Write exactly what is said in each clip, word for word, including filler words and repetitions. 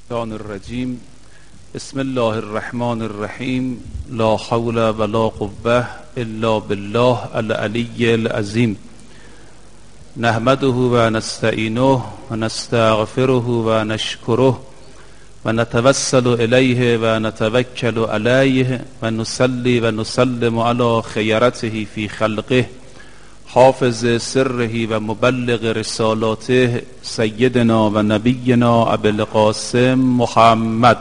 الشیطان الرجیم. بسم الله الرحمن الرحیم. لا حول ولا قوة الا بالله العلی العظیم. نحمده و نستعینه و نستغفره و نشکره و نتوسل الیه و نتوکل علیه و نصلی و نسلم علی خیرته فی خلقه حافظ سره و مبلغ رسالاته سیدنا و نبینا ابی القاسم محمد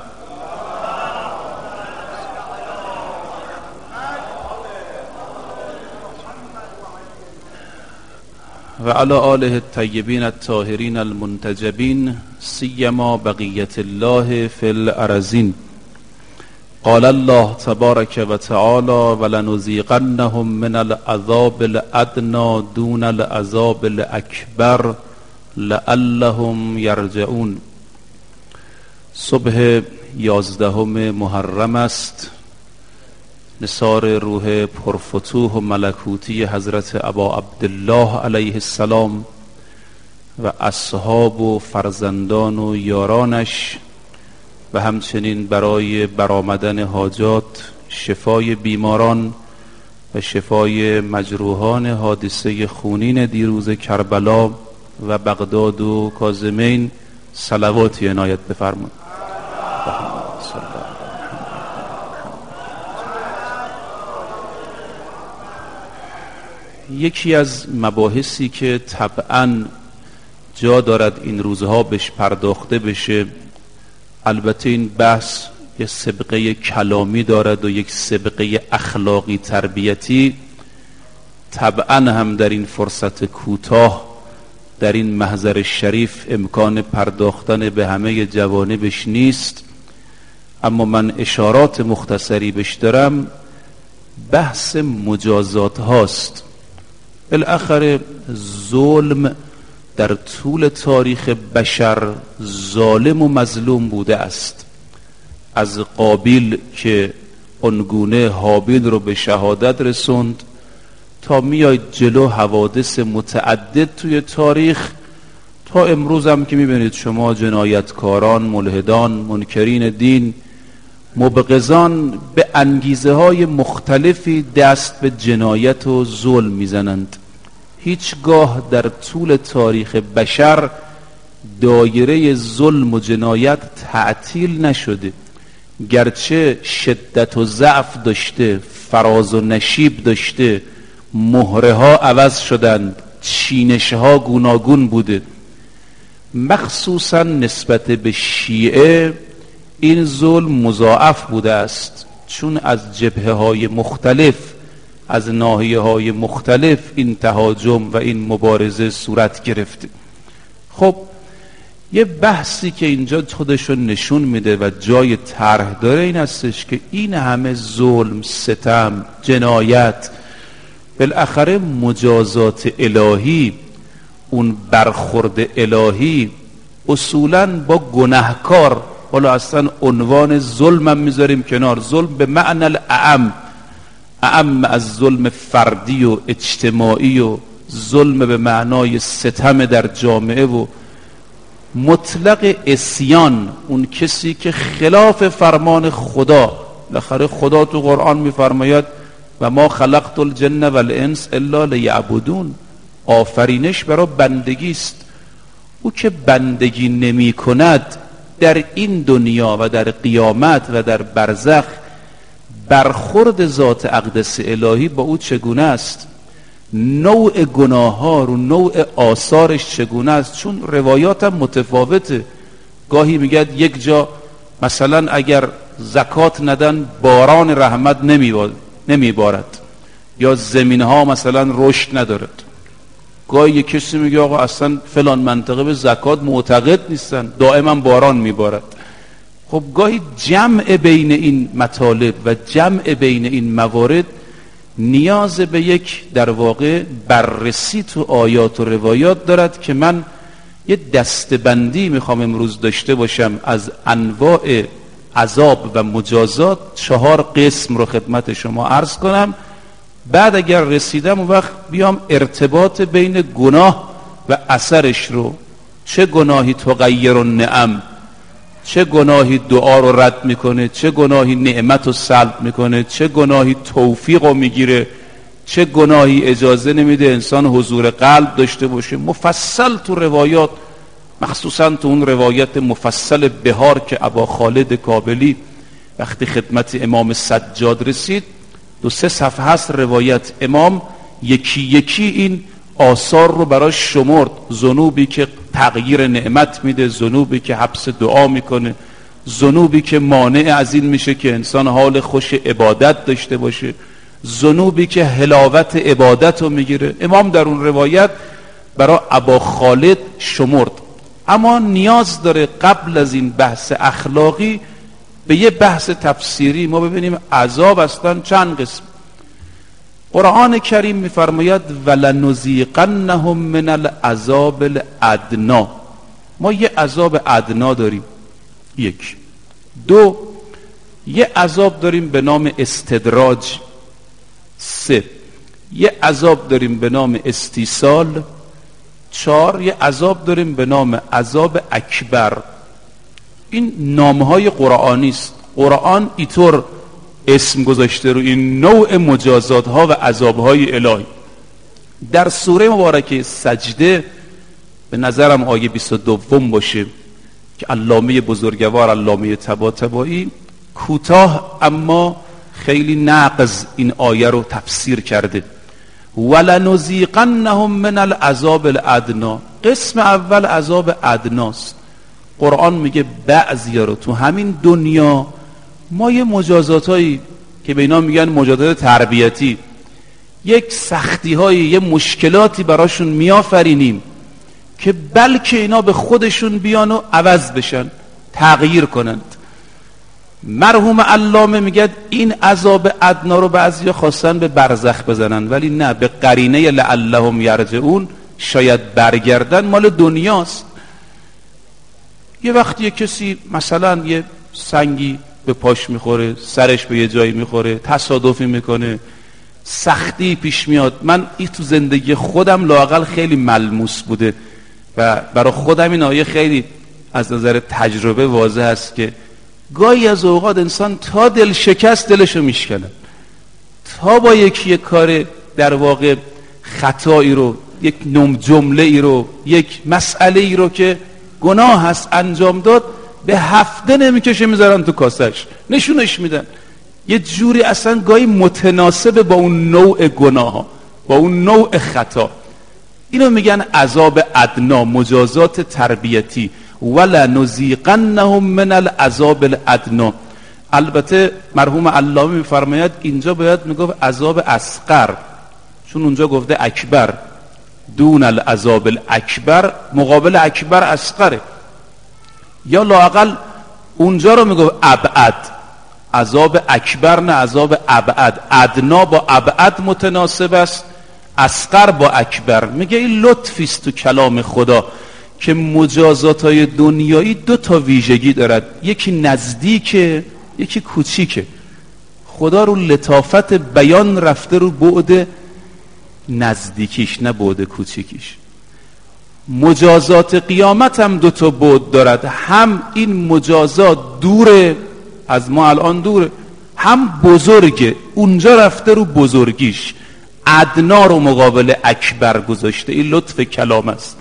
و علی آله الطیبین الطاهرین المنتجبین سیما بقیت الله فی الارضین. قال الله تبارک و تعالی ولنذیقنهم من العذاب الادنی دون العذاب الاکبر لعلهم یرجعون. صبح یازدهم محرم است. نثار روح پرفتوح و ملکوتی حضرت ابا عبدالله علیه السلام و اصحاب و فرزندان و یارانش و همچنین برای برآمدن حاجات، شفای بیماران و شفای مجروحان حادثه خونین دیروز کربلا و بغداد و کاظمین صلواتی عنایت بفرمایید. یکی از مباحثی که طبعاً جا دارد این روزها بهش پرداخته بشه، البته این بحث یک سابقه کلامی دارد و یک سابقه اخلاقی تربیتی، طبعاً هم در این فرصت کوتاه در این محضر شریف امکان پرداختن به همه جوانبش نیست، اما من اشارات مختصری بش دارم. بحث مجازات هاست. بالاخره ظلم در طول تاریخ بشر ظالم و مظلوم بوده است، از قابیل که آنگونه حابیل رو به شهادت رسوند تا میاید جلو حوادث متعدد توی تاریخ، تا امروز هم که میبینید شما جنایتکاران، ملحدان، منکرین دین، مبغضان به انگیزه های مختلفی دست به جنایت و ظلم میزنند. هیچگاه در طول تاریخ بشر دایره ظلم و جنایت تعطیل نشده، گرچه شدت و ضعف داشته، فراز و نشیب داشته، مهره ها عوض شدند، چینش ها گوناگون بوده. مخصوصا نسبت به شیعه این ظلم مضاعف بوده است، چون از جبهه های مختلف، از ناحیه های مختلف این تهاجم و این مبارزه صورت گرفته. خب یه بحثی که اینجا خودشو نشون میده و جای طرح داره این هستش که این همه ظلم، ستم، جنایت، بالاخره مجازات الهی، اون برخورد الهی اصولاً با گناهکار، حالا اصلا عنوان ظلم هم میذاریم کنار، ظلم به معنی الاعم، اعم از ظلم فردی و اجتماعی و ظلم به معنای ستم در جامعه و مطلق عصیان، اون کسی که خلاف فرمان خدا. بالاخره خدا تو قرآن میفرماید و ما خلقت الجن والانس الا لیعبدون، آفرینش برای بندگی است. او که بندگی نمی کند در این دنیا و در قیامت و در برزخ، برخورد ذات اقدس الهی با او چگونه است؟ نوع گناه ها رو نوع آثارش چگونه است؟ چون روایات هم متفاوته. گاهی میگد یک جا مثلا اگر زکات ندن باران رحمت نمیبارد، یا زمین ها مثلا رشد ندارد. گاهی یک کسی میگه آقا اصلا فلان منطقه به زکات معتقد نیستن، دائما باران میبارد. خب گاهی جمع بین این مطالب و جمع بین این موارد نیاز به یک در واقع بررسی تو آیات و روایات دارد که من یه دستبندی میخوام امروز داشته باشم از انواع عذاب و مجازات. چهار قسم رو خدمت شما عرض کنم، بعد اگر رسیدم اون وقت بیام ارتباط بین گناه و اثرش رو، چه گناهی تغیر النعم، چه گناهی دعا رو رد میکنه، چه گناهی نعمت رو سلب میکنه، چه گناهی توفیق رو میگیره، چه گناهی اجازه نمیده انسان حضور قلب داشته باشه. مفصل تو روایات، مخصوصا تو اون روایت مفصل بهار که ابا خالد کابلی وقتی خدمت امام سجاد رسید، دو سه صفحه هست روایت، امام یکی یکی این آثار رو براش شمرد، ذنوبی که تغییر نعمت میده، ذنوبی که حبس دعا میکنه، ذنوبی که مانع از این میشه که انسان حال خوش عبادت داشته باشه، ذنوبی که حلاوت عبادت رو میگیره. امام در اون روایت برای ابا خالد شمرد. اما نیاز داره قبل از این بحث اخلاقی به یه بحث تفسیری ما ببینیم عذاب اصلا چند قسم. قرآن کریم میفرماید ولنذیقنهم من العذاب الادنا. ما یه عذاب ادنا داریم، یک. دو، یه عذاب داریم به نام استدراج. سه، یه عذاب داریم به نام استیصال. چهار، یه عذاب داریم به نام عذاب اکبر. این نامهای قرآنی است. قرآن اینطور اسم گذاشته رو این نوع مجازات ها و عذاب های الهی. در سوره مبارکه سجده به نظرم آیه بیست و دو باشه که علامه بزرگوار علامه طباطبایی کوتاه اما خیلی نقض این آیه رو تفسیر کرده. ولنذیقنهم من العذاب الادنا. قسم اول عذاب ادناست. قرآن میگه بعضیا رو تو همین دنیا ما یه مجازات هایی که به اینا میگن مجازات تربیتی، یک سختی هایی، یه مشکلاتی براشون میآفرینیم که بلکه اینا به خودشون بیان و عوض بشن، تغییر کنند. مرحوم علامه میگه این عذاب ادنا رو بعضیا خواستن به برزخ بزنن، ولی نه، به قرینه لعلهم یرجعون، شاید برگردن، مال دنیاست. یه وقتی یه کسی مثلا یه سنگی به پاش میخوره، سرش به یه جایی میخوره، تصادفی میکنه، سختی پیش میاد. من این تو زندگی خودم لااقل خیلی ملموس بوده و برای خودم این آیه خیلی از نظر تجربه واضح است که گاهی از اوقات انسان تا دل شکست دلشو میشکنه، تا با یکی یک کار در واقع خطایی رو، یک نم جمله ای رو، یک مسئله ای رو که گناه هست انجام داد، به هفته نمیکشه میذارن تو کاسش، نشونش میدن. یه جوری اصلا گاهی متناسب با اون نوع گناه ها، با اون نوع خطا. اینو میگن عذاب ادنا، مجازات تربیتی. ولنذیقنهم من العذاب الادنا. البته مرحوم علامه میفرماید اینجا باید میگفت عذاب اصغر، چون اونجا گفته اکبر. دون العذاب الاکبر، مقابل اکبر اصغره. یا لااقل اونجا رو میگفت ابعد، عذاب اکبر نه عذاب ابعد. ادنا با ابعد متناسب است، اصغر با اکبر. میگه این لطفی است تو کلام خدا که مجازات های دنیایی دو تا ویژگی دارد، یکی نزدیکه، یکی کوچیکه. خدا رو لطافت بیان رفته رو بعد نزدیکیش، نه بعد کوچیکیش. مجازات قیامت هم دو تا بعد دارد، هم این مجازات دوره از ما، الان دوره، هم بزرگه، اونجا رفته رو بزرگیش. ادنا رو مقابل اکبر گذاشته. این لطف کلام است.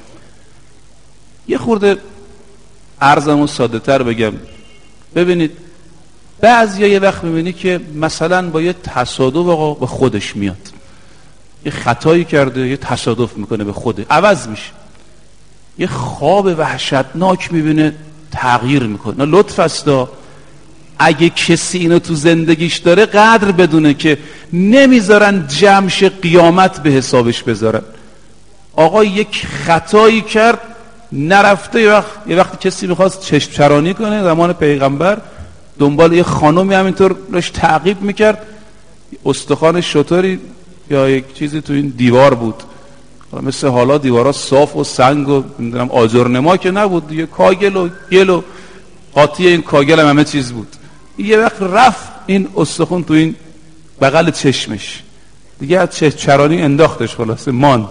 یه خورده عرضمو ساده تر بگم. ببینید بعضیا یه وقت میبینی که مثلا با یه تصادف آقا به خودش میاد، یه خطایی کرده، یه تصادف میکنه به خوده، عوض میشه. یه خواب وحشتناک میبینه، تغییر میکنه. لطف استا اگه کسی اینو تو زندگیش داره قدر بدونه که نمیذارن جمش قیامت به حسابش بذارن. آقا یک خطایی کرد، نرفته. یه وقت یه وقت کسی میخواست چشم چرانی کنه زمان پیغمبر، دنبال یه خانومی همینطور روش تعقیب میکرد، استخوان شطوری یا یک چیزی تو این دیوار بود، مثل حالا دیوارا صاف و سنگ و نمیدونم آجرنما که نبود دیگه، کاگل و گل و قاطی این کاگل هم همه چیز بود. یه وقت رفت این استخوان تو این بغل چشمش، دیگه از چشم چرانی انداختش، خلاصه ماند.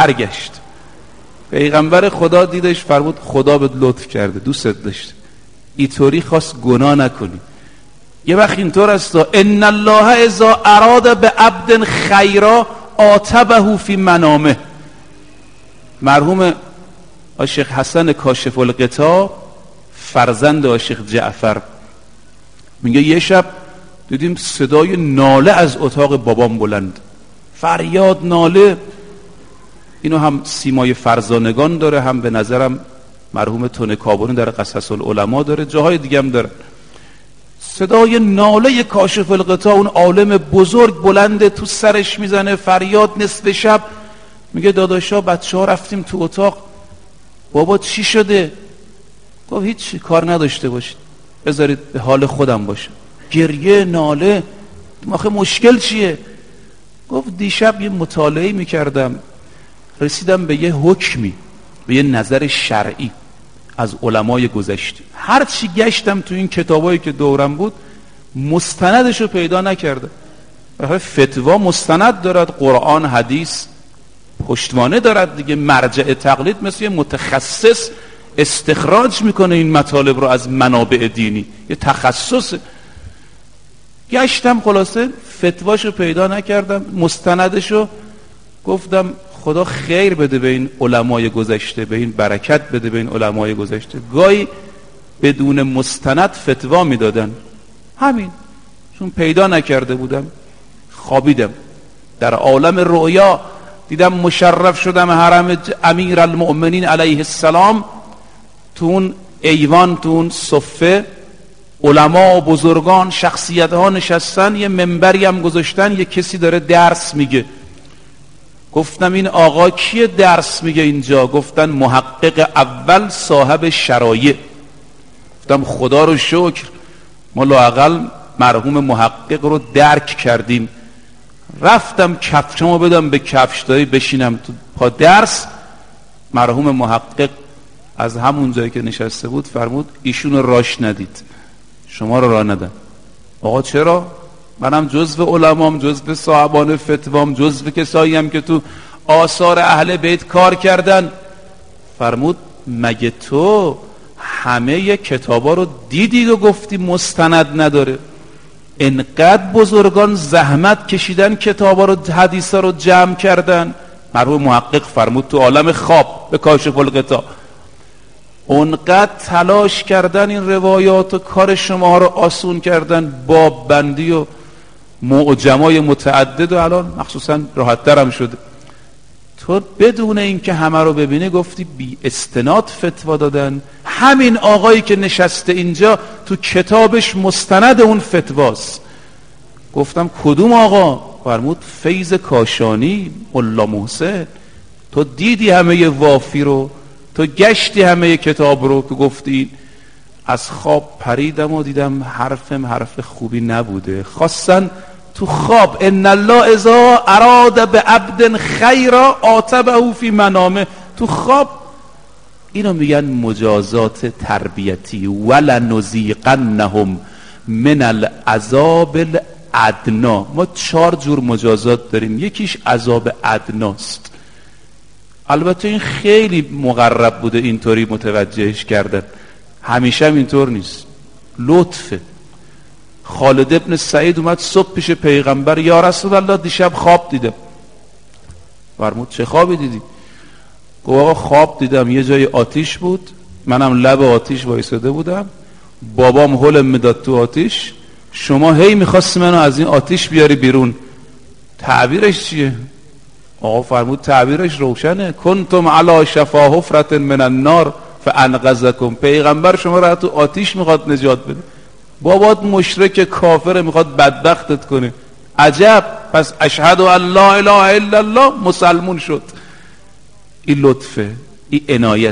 برگشت پیغمبر خدا دیدش، فرمود خدا بهت لطف کرده، دوستت داشته، اینطوری خواست گناه نکنی. یه وقت اینطور است ان الله اذا اراد به عبد خیرا عاتبه فی منامه. مرحوم عاشق حسن کاشف الغطا فرزند عاشق جعفر میگه یه شب دیدیم صدای ناله از اتاق بابام بلند، فریاد ناله. اینو هم سیمای فرزانگان داره، هم به نظرم مرحوم تونه کابونی در قصص العلماء داره، جاهای دیگه هم داره. صدای ناله کاشف الغطا، اون عالم بزرگ بلنده، تو سرش میزنه فریاد نصف شب. میگه داداشا بچه ها رفتیم تو اتاق، بابا چی شده؟ گفت هیچ، کار نداشته باشید، بذارید به حال خودم باشه. گریه ناله، آخه مشکل چیه؟ گفت دیشب یه مطالعه میکردم، رسیدم به یه حکمی، به یه نظر شرعی از علمای گذشته. هر چی گشتم تو این کتابایی که دورم بود مستندشو پیدا نکردم. فتوا مستند دارد، قرآن حدیث پشتوانه دارد دیگه. مرجع تقلید مثل یه متخصص استخراج میکنه این مطالب رو از منابع دینی، یه تخصصه. گشتم خلاصه فتواشو پیدا نکردم، مستندشو. گفتم خدا خیر بده به این علمای گذشته، به این برکت بده به این علمای گذشته. گاهی بدون مستند فتوا میدادن، همین چون پیدا نکرده بودم. خوابیدم در عالم رؤیا، دیدم مشرف شدم حرم امیر المؤمنین علیه السلام، تو اون ایوان، تو اون صفه علما و بزرگان شخصیت ها نشستن، یه منبری هم گذاشتن، یه کسی داره درس میگه. گفتم این آقا کیه درس میگه اینجا؟ گفتن محقق اول صاحب شرایع. گفتم خدا رو شکر ما لااقل مرحوم محقق رو درک کردیم. رفتم کفشمو بدم به کفشداری بشینم تو پا درس. مرحوم محقق از همون جایی که نشسته بود فرمود ایشون راش ندید، شما رو راه ندن. آقا چرا؟ منم جزو علمام، جزو صاحبان فتوام، جزو کسایی هم که تو آثار اهل بیت کار کردن. فرمود مگه تو همه کتابا رو دیدی و گفتی مستند نداره؟ انقدر بزرگان زحمت کشیدن کتابا رو، حدیثا رو جمع کردن. مرحوم محقق فرمود تو عالم خواب به کاشف الغطا اونقدر تلاش کردن این روایات و کار شما رو آسون کردن، باب بندی و معجمای متعدد، و الان مخصوصا راحت تر هم شده. تو بدون اینکه همه رو ببینی گفتی بی استناد فتوا دادن. همین آقایی که نشسته اینجا تو کتابش مستند اون فتواست. گفتم کدوم آقا؟ فرمود فیض کاشانی ملا محسن. تو دیدی همه وافی رو، تو گشتی همه کتاب رو که گفتی. از خواب پریدم و دیدم حرفم حرف خوبی نبوده. خواستن تو خواب ان الله اذا اراد به عبد خیرا عاتبه فی منامه. تو خواب اینو میگن مجازات تربیتی. ولنذیقنهم من العذاب الادنا. ما چهار جور مجازات داریم، یکیش عذاب ادناست. البته این خیلی مقرب بوده اینطوری متوجهش کردن، همیشه هم اینطور نیست. لطفه. خالد ابن سعید اومد صبح پیش پیغمبر، یا رسول الله دیشب خواب دیدم. فرمود چه خوابی دیدی؟ گفت آقا خواب دیدم یه جای آتیش بود، منم لب آتیش وایساده بودم، بابام هلم میداد تو آتیش، شما هی میخواستی منو از این آتیش بیاری بیرون. تعبیرش چیه؟ آقا فرمود تعبیرش روشنه. کنتم علی شفا حفرة من النار فانقذکم. پیغمبر شما رو تو آتیش میخواد نجات بده، بابات مشرک کافر میخواد بدبختت کنه. عجب، پس اشهد ان لا اله الا الله، مسلمون شد. این لطفه، این عنایت.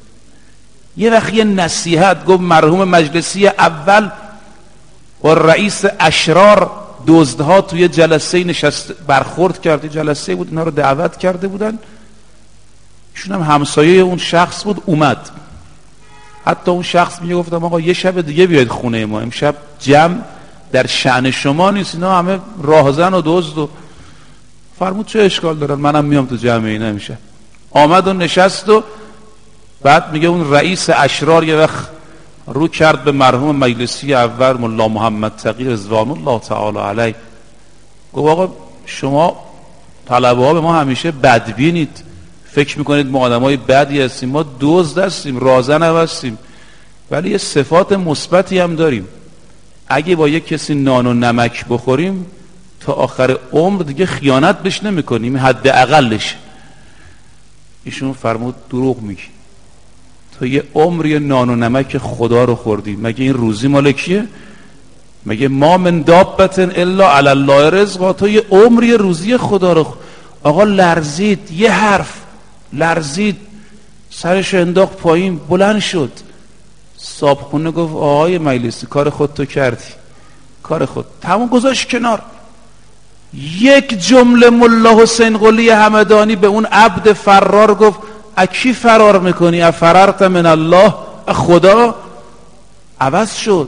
یه وقت یه نصیحت گفت مرحوم مجلسی اول و رئیس اشرار دزدها توی جلسه نشست برخورد کرد. جلسه بود، اینا رو دعوت کرده بودن، ایشون هم همسایه اون شخص بود. اومد، حتی اون شخص میگه گفتم آقا یه شب دیگه بیاید خونه ما، امشب جمع در شأن شما نیست، اینا همه راهزن و دزد. و فرمود چه اشکال دارن، منم میام تو جمع اینا امشب. آمد و نشست و بعد میگه اون رئیس اشرار یه وقت رو کرد به مرحوم مجلسی اول ملا محمد تقی رضوان الله تعالی علیه، گفت آقا شما طلبه ها به ما همیشه بدبینید، فکر میکنید ما آدم های بدی هستیم، ما دزد هستیم، رازن هم هستیم، ولی یه صفات مثبتی هم داریم. اگه با یک کسی نان و نمک بخوریم تا آخر عمر دیگه خیانت بهش نمیکنیم، حد اقلش. ایشون فرمود دروغ میگی، تو یه عمری نان و نمک خدا رو خوردی، مگه این روزی مال کیه؟ مگه ما من دابت الا علی الله رزقها، تو یه عمری روزی خدا رو. آقا لرزید، یه حرف لرزید، سرش انداخت پایین، بلند شد. صابخونه گفت آقای مجلسی کار خود تو کردی، کار خود تمام، گذاشت کنار. یک جمله ملا حسین قلی همدانی به اون عبد فرار گفت اکی فرار میکنی؟ افررت من الله، خدا. عوض شد.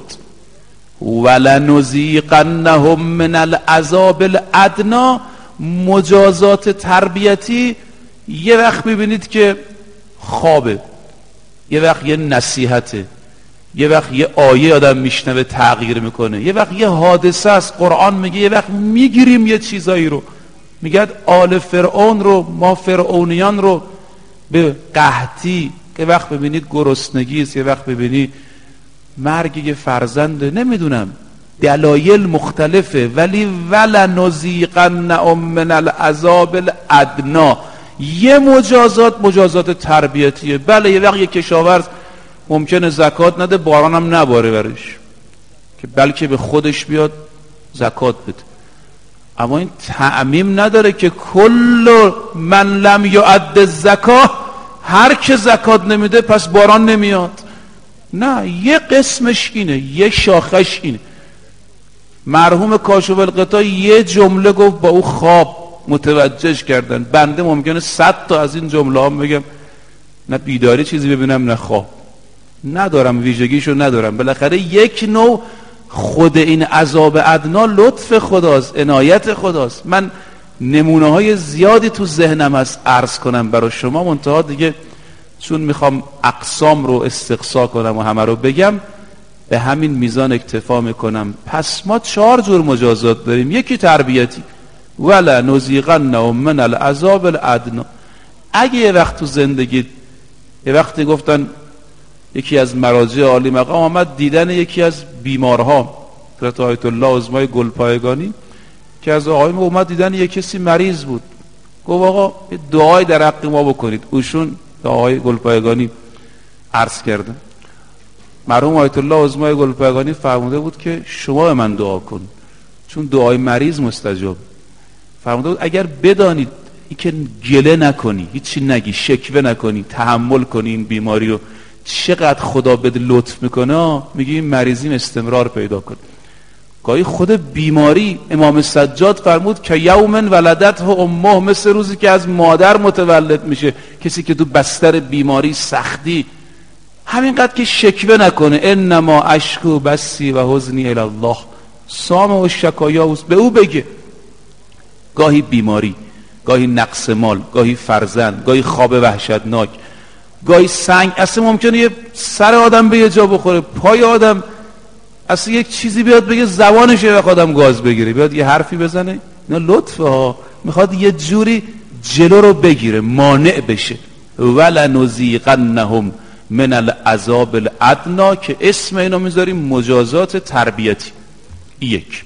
ولنذیقنهم من العذاب الادنی. مجازات تربیتی یه وقت میبینید که خوابه، یه وقت یه نصیحته، یه وقت یه آیه آدم میشنوه تغییر میکنه، یه وقت یه حادثه است، قرآن میگه یه وقت میگیریم یه چیزایی رو، میگه آل فرعون رو، ما فرعونیان رو به قحطی، یه وقت ببینید گرسنگی است، یه وقت ببینید مرگ یه فرزنده، نمیدونم دلایل مختلفه، ولی ولنذیقنهم من العذاب الادنی. یه مجازات مجازات تربیتیه. بله یه وقت یه کشاورز ممکنه زکات نده، باران هم نباره برش، که بلکه به خودش بیاد زکات بده، اما این تعمیم نداره که کل من لم یؤد الزکاه، هر که زکات نمیده پس باران نمیاد. نه، یه قسمش اینه، یه شاخش اینه. مرحوم کاشف الغطا یه جمله گفت، با او خواب متوجهش کردن. بنده ممکنه صد تا از این جمله ها بگم، نه بیداری چیزی ببینم نه خواب، ندارم ویژگیشو ندارم. بالاخره یک نوع خود این عذاب ادنا لطف خداست، عنایت خداست. من نمونه های زیادی تو ذهنم هست عرض کنم برای شما، منتها دیگه چون میخوام اقسام رو استقصا کنم و همه رو بگم، به همین میزان اکتفا میکنم. پس ما چهار جور مجازات داریم. یکی تربیتی، ولا نذیقنهم من العذاب الادنی. اگه یه وقت تو زندگی، یه وقتی گفتن یکی از مراجع عالی مقام آمد دیدن یکی از بیمارها، حضرت آیت الله عظمای گلپایگانی، که از آقای اومد دیدن یک کسی مریض بود، گفت آقا دعای در حق ما بکنید. اوشون آقای گلپایگانی عرض کردن. مرحوم آیت الله عظمای گلپایگانی فرموده بود که شما به من دعا کن، چون دعای مریض مستجاب. فرموده بود اگر بدانید این که گله نکنی، هیچی نگی، شکوه نکنی، تحمل کنی این بیماری رو، چقدر خدا بده لطف میکنه، میگی این مریضیم استمرار پیدا کن. گاهی خود بیماری، امام سجاد فرمود که یوم ولدته امه، مثل روزی که از مادر متولد میشه کسی که تو بستر بیماری سختی، همینقدر که شکوه نکنه، انما اشکو بسی و حزنی الی الله، سام و شکایا به او بگه. گاهی بیماری، گاهی نقص مال، گاهی فرزند، گاهی خواب وحشتناک، گاهی سنگ، اصلا ممکنه یه سر آدم به یه جا بخوره، پای آدم اصلا یک چیزی بیاد بگه، زبانش یه وقت آدم گاز بگیره، بیاد یه حرفی بزنه، نه لطفه ها، میخواد یه جوری جلو رو بگیره، مانع بشه. ولنذیقنهم من العذاب الادنی، که اسم اینو میذاریم مجازات تربیتی. یک.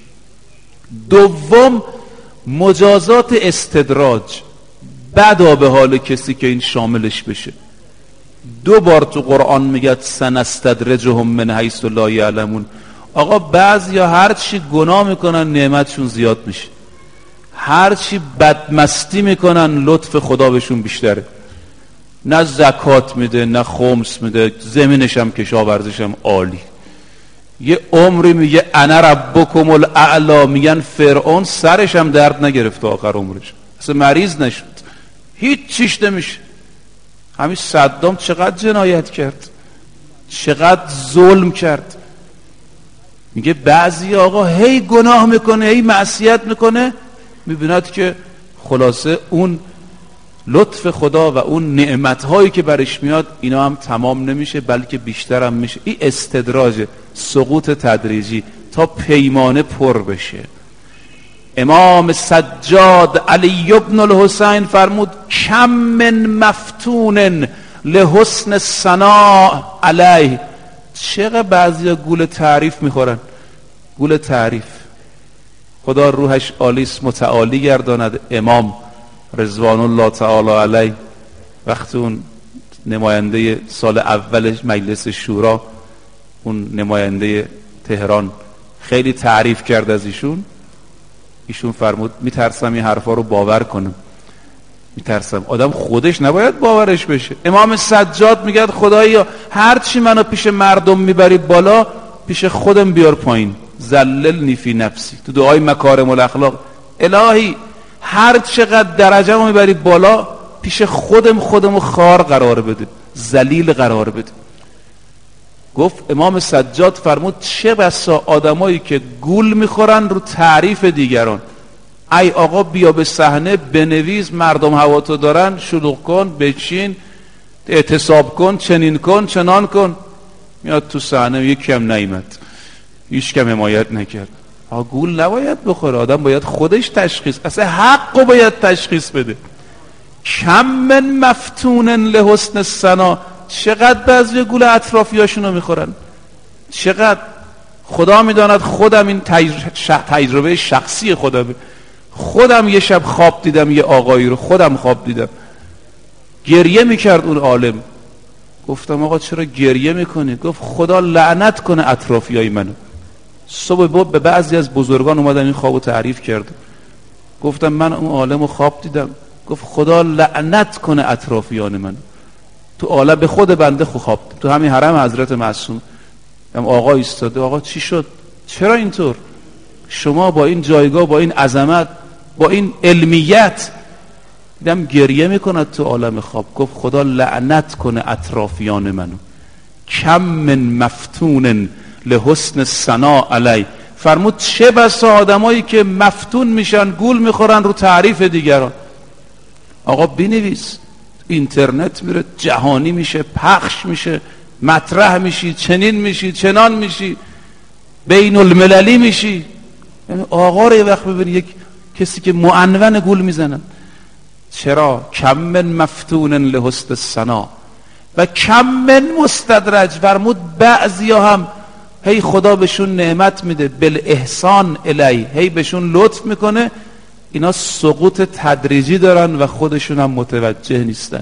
دوم مجازات استدراج، بدا به حال کسی که این شاملش بشه. دو بار تو قرآن میگه سنستدرجهم من حیث لا یعلمون. آقا بعضیا هر چی گناه میکنن نعمتشون زیاد میشه، هر چی بدمستی میکنن لطف خدا بهشون بیشتره. نه زکات میده، نه خمس میده، زمینش هم کشاورزش هم عالی. یه عمری میگه انا ربکم الاعلی، میگن فرعون سرش هم درد نگرفت آخر عمرش، اصلا مریض نشد، هیچ چیش نمیشه. همین صدام چقدر جنایت کرد، چقدر ظلم کرد. میگه بعضی آقا هی گناه میکنه، هی معصیت میکنه، میبیند که خلاصه اون لطف خدا و اون نعمتهایی که برش میاد اینا هم تمام نمیشه، بلکه بیشتر هم میشه. این استدراج، سقوط تدریجی تا پیمانه پر بشه. امام سجاد علی ابن الحسین فرمود کم من مفتون لحسن الثناء علیه. چقدر بعضی گول تعریف میخورن، گول تعریف. خدا روحش عالیست، متعالی گرداند. امام رضوان الله تعالی علیه وقتی اون نماینده سال اولش مجلس شورا، اون نماینده تهران خیلی تعریف کرد از ایشون، ایشون فرمود میترسم این حرفا رو باور کنم، میترسم. آدم خودش نباید باورش بشه. امام سجاد میگه خدایا هر چی منو پیش مردم میبری بالا، پیش خودم بیار پایین. ذللنی فی نفسی. تو دعای مکارم الاخلاق، الهی هر چقدر درجه‌مو میبری بالا، پیش خودم خودمو خار قرار بده، ذلیل قرار بده. گفت امام سجاد فرمود چه بسا آدمایی که گول میخورن رو تعریف دیگران. ای آقا بیا به صحنه بنویس، مردم هوا تو دارن، شلوغ کن، بچین، اعتصاب کن، چنین کن، چنان کن. میاد تو صحنه یکی هم نیامد، هیچ کم حمایت نکرد. ها گول نباید بخوره، آدم باید خودش تشخیص، اصلا حقو باید تشخیص بده. کم من مفتون لحسن الثنا. چقدر بعضی گول اطرافیاشونو میخورن، چقدر. خدا میداند خودم این تجربه شخصی خودمه. خودم یه شب خواب دیدم یه آقایی رو، خودم خواب دیدم گریه میکرد اون عالم. گفتم آقا چرا گریه میکنی؟ گفت خدا لعنت کنه اطرافیای منو. صبح بود به بعضی از بزرگان اومدم این خوابو تعریف کردم، گفتم من اون عالمو خواب دیدم. گفت خدا لعنت کنه اطرافیان منو. تو عالم به خود بنده خواب، تو همین حرم حضرت معصوم. هم آقا ایستاده، آقا چی شد؟ چرا اینطور؟ شما با این جایگاه، با این عظمت، با این علمیت، دیدم گریه میکند تو عالم خواب. گفت خدا لعنت کنه اطرافیان منو. کم من مفتون لحسن الثنا علی. فرمود چه بسا آدمایی که مفتون میشن، گول میخورن رو تعریف دیگران. آقا بنویس، اینترنت میره، جهانی میشه، پخش میشه، مطرح میشی، چنین میشی، چنان میشی، بین المللی میشی. یعنی آقا رو یه وقت ببینی یک کسی که معنون گول میزنن. چرا؟ کم من مفتون لحسن الثنا و کم من مستدرج. فرمود بعضی ها هم هی خدا بهشون نعمت میده، بالاحسان الی، هی بهشون لطف میکنه، اینا سقوط تدریجی دارن و خودشون هم متوجه نیستن.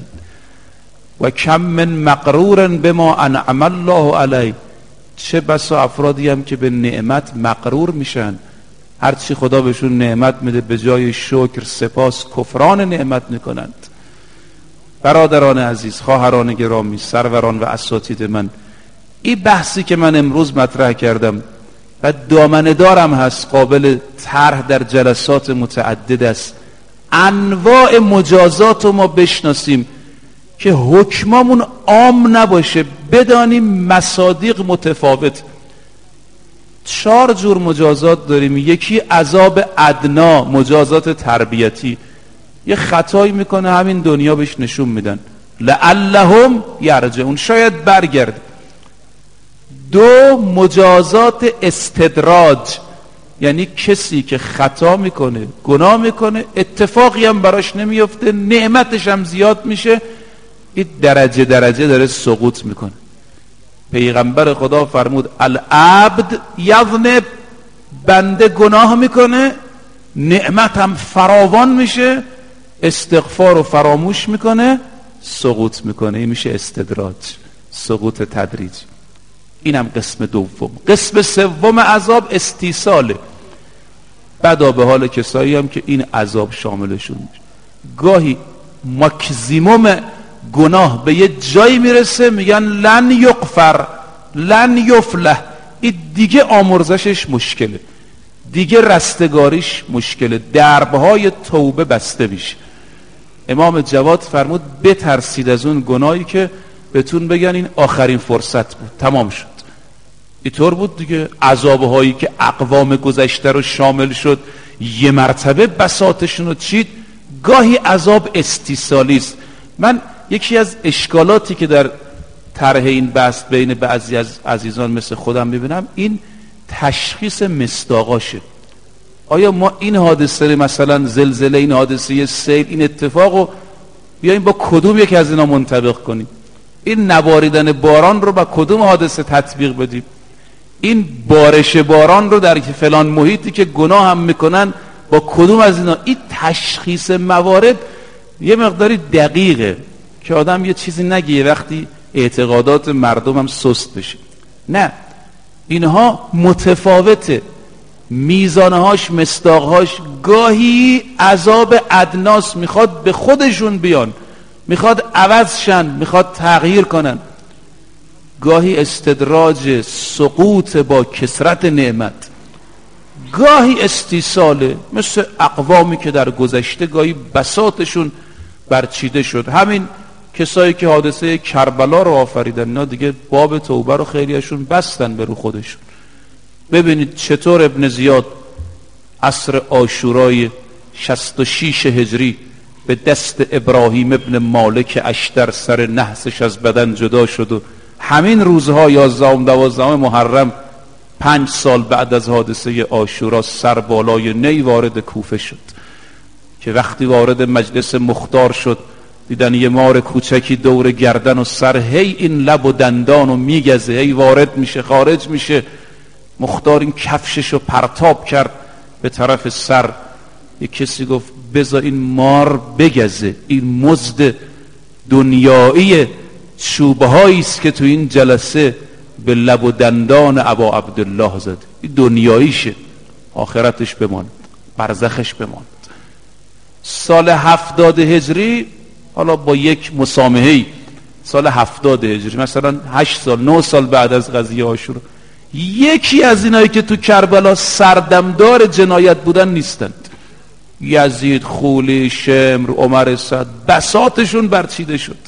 و کم من مقرور بما انعم الله علی. چه بسا افرادی هم که به نعمت مقرور میشن، هرچی خدا بهشون نعمت میده به جای شکر سپاس کفران نعمت میکنند. برادران عزیز، خواهران گرامی، سروران و اساتید من، این بحثی که من امروز مطرح کردم و دامنه دارم هست، قابل طرح در جلسات متعدد است. انواع مجازات رو ما بشناسیم که حکمامون عام نباشه، بدانیم مصادیق متفاوت. چهار جور مجازات داریم. یکی عذاب ادنا، مجازات تربیتی. یه خطایی میکنه همین دنیا بهش نشون میدن، لعلهم یرجعون، شاید برگرد. دو، مجازات استدراج، یعنی کسی که خطا میکنه، گناه میکنه، اتفاقی هم براش نمیفته، نعمتش هم زیاد میشه، این درجه درجه داره سقوط میکنه. پیغمبر خدا فرمود العبد یذنب، بنده گناه میکنه، نعمت هم فراوان میشه، استغفار رو فراموش میکنه، سقوط میکنه. این میشه استدراج، سقوط تدریجی. اینم قسم دوم. قسم سوم عذاب استیصاله. بدا به حال کسایی هم که این عذاب شاملشون میشه. گاهی ماکزیموم گناه به یه جایی میرسه میگن لن یغفر لن یفلح، این دیگه آمرزشش مشکله، دیگه رستگاریش مشکله، دربهای توبه بسته میشه. امام جواد فرمود بترسید از اون گناهی که بهتون بگن این آخرین فرصت بود، تمام شد. اینطور بود دیگه. عذابهایی که اقوام گذشته رو شامل شد، یه مرتبه بساطشون رو چید، گاهی عذاب استیصالی است. من یکی از اشکالاتی که در طرح این بحث بین بعضی از عزیزان مثل خودم میبینم این تشخیص مصداقاشه. آیا ما این حادثه مثلا زلزله، این حادثه سیل، این اتفاقو بیاییم با کدوم یکی از اینا منطبق کنیم؟ این نباریدن باران رو با کدوم حادثه تطبیق بدیم؟ این بارش باران رو در فلان محیطی که گناه هم میکنن با کدوم از اینا؟ این تشخیص موارد یه مقداری دقیقه که آدم یه چیزی نگه وقتی اعتقادات مردم هم سست بشه. نه، اینها متفاوته، میزانهاش، مصداقهاش. گاهی عذاب ادناس میخواد به خودشون بیان، میخواد عوض شن، میخواد تغییر کنن. گاهی استدراج سقوط با کثرت نعمت، گاهی استیصاله، مثل اقوامی که در گذشته گاهی بساطشون برچیده شد. همین کسایی که حادثه کربلا رو آفریدن، اینا دیگه باب توبه رو خیلیشون بستن به رو خودشون. ببینید چطور ابن زیاد عصر عاشورای شصت و شش هجری به دست ابراهیم ابن مالک اشتر سر نحسش از بدن جدا شد و همین روزها یازدهم دوازدهم محرم پنج سال بعد از حادثه عاشورا سر بالای نی وارد کوفه شد که وقتی وارد مجلس مختار شد دیدن یه مار کوچکی دور گردن و سر هی این لب و دندان و میگزه، هی وارد میشه خارج میشه. مختار این کفشش رو پرتاب کرد به طرف سر. یک کسی گفت بذار این مار بگزه، این مزد دنیایی چوبهایی است که تو این جلسه به لب و دندان ابا عبدالله زد، این دنیاییشه، آخرتش بماند، برزخش بماند. سال هفتاد هجری، حالا با یک مسامحه‌ای، سال هفتاد هجری مثلا هشت سال نه سال بعد از قضیه عاشورا، یکی از اینایی که تو کربلا سردمدار جنایت بودن نیستند. یزید، خولی، شمر، عمر سعد، بساطشون برچیده شد.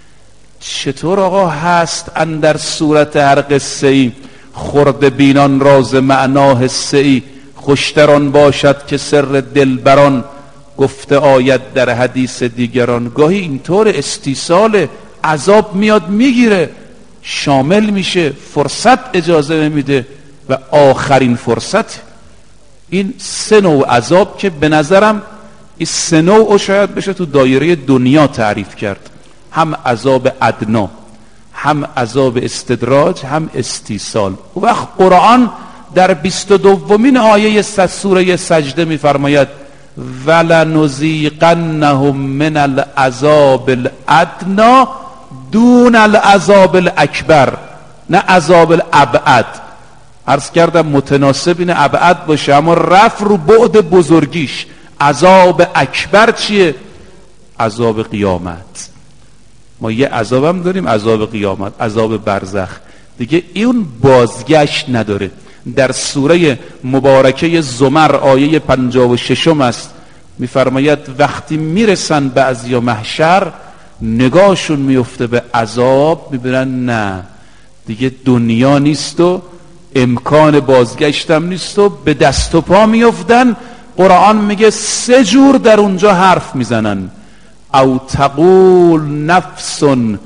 چطور آقا هست اندر صورت هر قصه ای خرد بینان راز معنا حسه ای، خوشتران باشد که سر دلبران گفته آید در حدیث دیگران. گاهی اینطور استیصال عذاب میاد میگیره، شامل میشه، فرصت اجازه نمیده و آخرین فرصت. این سه نوع عذاب که به نظرم این سه نوع شاید بشه تو دایره دنیا تعریف کرد، هم عذاب ادنا، هم عذاب استدراج، هم استیصال. و وقت قرآن در بیست و دومین آیه سوره سجده میفرماید ولنذیقنهم من العذاب الادنا دون العذاب الاکبر، نه عذاب الابعد. عرض کردم متناسب این ابعد باشه، اما رفع رو بعد بزرگیش. عذاب اکبر چیه؟ عذاب قیامت. ما یه عذاب هم داریم، عذاب قیامت، عذاب برزخ. دیگه این بازگشت نداره. در سوره مبارکه زمر آیه پنجاه و ششم است، میفرماید وقتی میرسن بعضیا محشر نگاهشون میفته به عذاب، میبینن نه دیگه دنیا نیست و امکان بازگشتم نیست و به دست و پا میفتن. قرآن میگه سه جور در اونجا حرف میزنن. او تقول نفس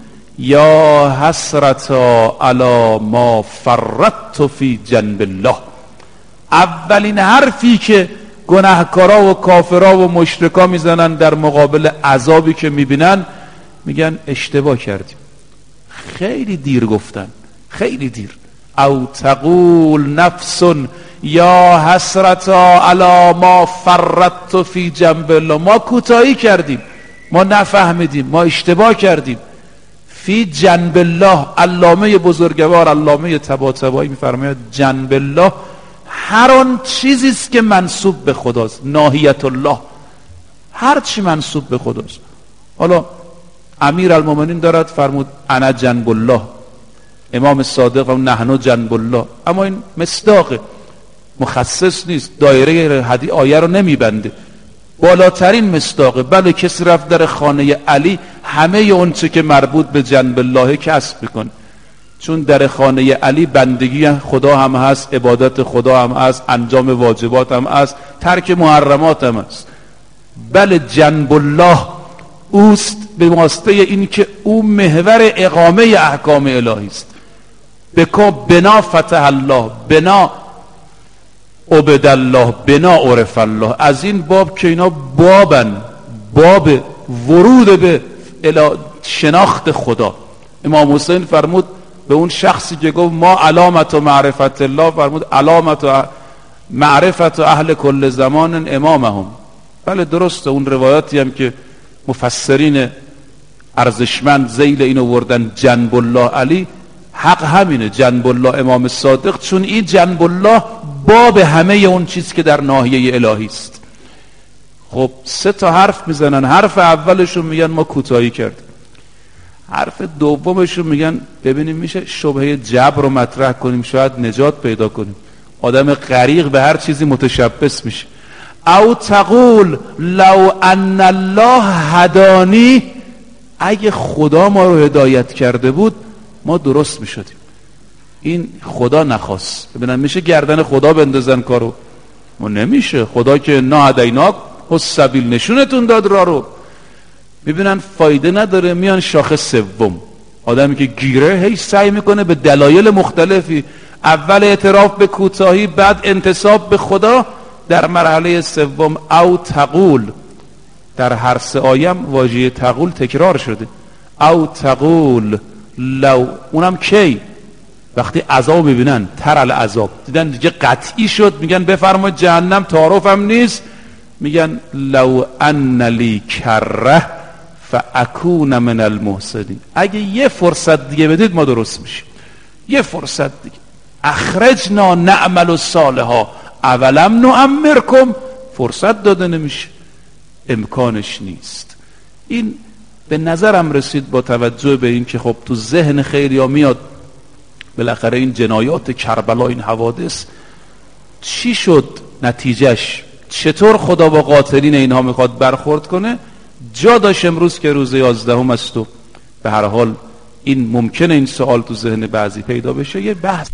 یا حسرتا علی ما فرطت فی جنب الله. اولین حرفی که گناهکارا و کافرا و مشرکا میزنن در مقابل عذابی که میبینن، میگن اشتباه کردیم، خیلی دیر گفتن، خیلی دیر. او تقول نفس یا حسرتا علی ما فرطت فی جنب الله. ما کوتاهی کردیم، ما نفهمیدیم، ما اشتباه کردیم. فی جنب الله، علامه بزرگوار علامه طباطبایی میفرماید جنب الله هر آن چیزی است که منسوب به خداست. ناحیت الله، هر چی منسوب به خداست. حالا امیر المومنین دارد فرمود انا جنب الله، امام صادق و نحن جنب الله، اما این مصداق مخصص نیست، دایره حدیث آیه رو نمیبنده. بالاترین مصداقه. بله کسی رفت در خانه علی همه اون چه که مربوط به جنب الله کسب میکنه، چون در خانه علی بندگی خدا هم هست، عبادت خدا هم هست، انجام واجبات هم هست، ترک محرمات هم هست. بله جنب الله اوست، به واسطه این که او محور اقامه احکام الهی است. بکا بنا فتح الله، بنا عبد الله، بنا عرف الله. از این باب که اینا بابن، باب ورود به شناخت خدا. امام حسین فرمود به اون شخصی که گفت ما علامت و معرفت الله، فرمود علامت و معرفت و اهل کل زمان امامهم. بله درسته، اون روایاتی هم که مفسرین ارزشمند ذیل اینو وردن جنب الله علی، حق همینه، جنب الله امام صادق، چون این جنب الله باب همه اون چیز که در ناحیه الهی است. خب سه تا حرف میزنن، حرف اولشون میگن ما کوتاهی کردیم، حرف دومشون میگن ببینیم میشه شبهه جبر رو مطرح کنیم شاید نجات پیدا کنیم. آدم غریق به هر چیزی متشبث میشه. او تقول لو ان الله هدانی، اگه خدا ما رو هدایت کرده بود ما درست میشدیم. این خدا نخواست. ببینن میشه گردن خدا بندازن کارو؟ ما نمیشه. خدا که نا هدینا السبیل نشونتون داد راه رو. میبینن فایده نداره، میان شاخه سوم. آدمی که گیره هی سعی میکنه به دلایل مختلفی، اول اعتراف به کوتاهی، بعد انتساب به خدا، در مرحله سوم او تقول. در هر سه آیم واژه تقول تکرار شده. او تقول لو، اونم کی؟ وقتی عذاب ببینن، تر العذاب دیدن دیگه قطعی شد، میگن بفرمایید جهنم، تعارفم نیست، میگن لو ان لی کره فاکون من المحسنین. اگه یه فرصت دیگه بدید ما درست میشیم، یه فرصت دیگه. اخرجنا نعمل صالحا اولم نعمرکم، فرصت داده نمیشه، امکانش نیست. این به نظرم رسید با توجه به این که خب تو ذهن خیلیا میاد بالاخره این جنایات کربلا، این حوادث چی شد نتیجهش، چطور خدا با قاتلین اینها میخواد برخورد کنه. جا داشت امروز که روز یازدهم است و به هر حال این ممکنه این سوال تو ذهن بعضی پیدا بشه، یه بحث